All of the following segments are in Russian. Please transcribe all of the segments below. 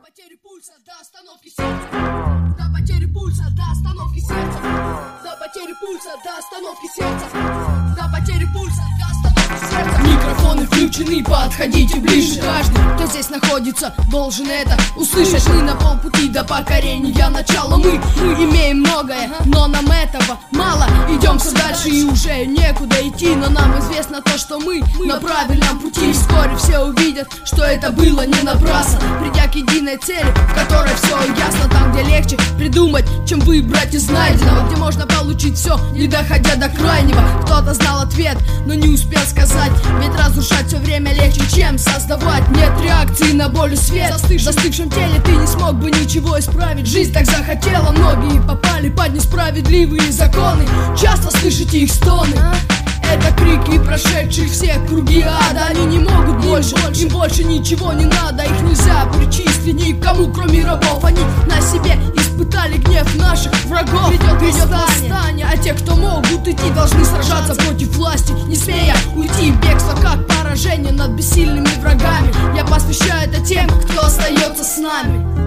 потери пульса до остановки сердца. До потери пульса до остановки сердца. До потери пульса до остановки сердца. До потери пульса до остановки сердца. Микрофоны включены, подходите ближе. Каждый, кто здесь находится, должен это услышать. Мы на полпути до покорения начала. Мы имеем многое, но нам этого мало. Идем все дальше и уже некуда идти. Но нам известно то, что мы на правильном пути. И вскоре все увидят, что это было не напрасно. Придя к единой цели, в которой все ясно. Там, где легче придумать, чем выбрать из найденного. Где можно получить все, не доходя до крайнего. Кто-то знал ответ, но не успел сказать. Ведь разрушать все время легче, чем создавать. Нет реакции на боль и свет. В застывшем теле ты не смог бы ничего исправить. Жизнь так захотела, многие попали под несправедливые законы. Часто слышите их стоны. Это крики прошедших все круги ада. Они не могут больше, им больше ничего не надо. Их нельзя причислить никому, кроме рабов. Они на себе испытали гнев наших врагов. Придет восстание, а те, кто могут идти, должны сражаться против власти, не смея уйти. Бегство как поражение над бессильными врагами. Я посвящаю это тем, кто остается с нами.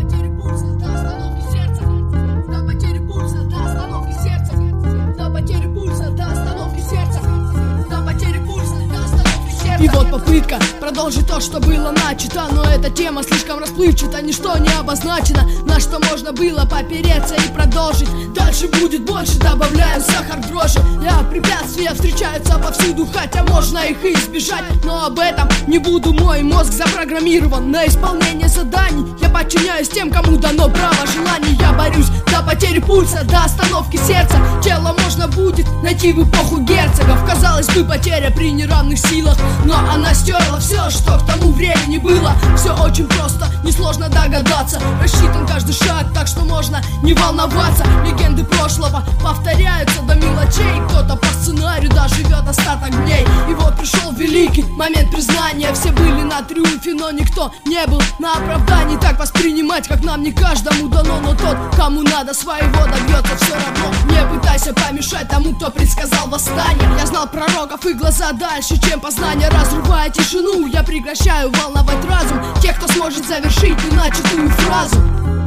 И вот попытка продолжить то, что было начато. Но эта тема слишком расплывчата, ничто не обозначено, на что можно было попереться и продолжить. Дальше будет больше, добавляем сахар в дрожжи. Препятствия встречаются повсюду, хотя можно их и избежать. Но об этом не буду, мой мозг запрограммирован на исполнение заданий. Я подчиняюсь тем, кому дано право желаний. Я борюсь до потери пульса, до остановки сердца. Тело можно будет найти в эпоху герцогов. Казалось бы, потеря при неравных силах, но она стерла все, что к тому времени было. Все очень просто, несложно догадаться. Рассчитан каждый шаг, так что можно не волноваться. Легенды прошлого повторяются до мелочей. Кто-то по сценарию доживет остаток дней. И вот пришел великий момент признания. Все были на триумфе, но никто не был на оправдании. Так воспринимать, как нам не каждому дано. Но тот, кому надо, своего добьется все равно. Не пытайся помешать тому, кто предсказал восстание. Я знал пророков и глаза дальше, чем познание. Разрывая тишину, я прекращаю волновать разум тех, кто сможет завершить начатую фразу.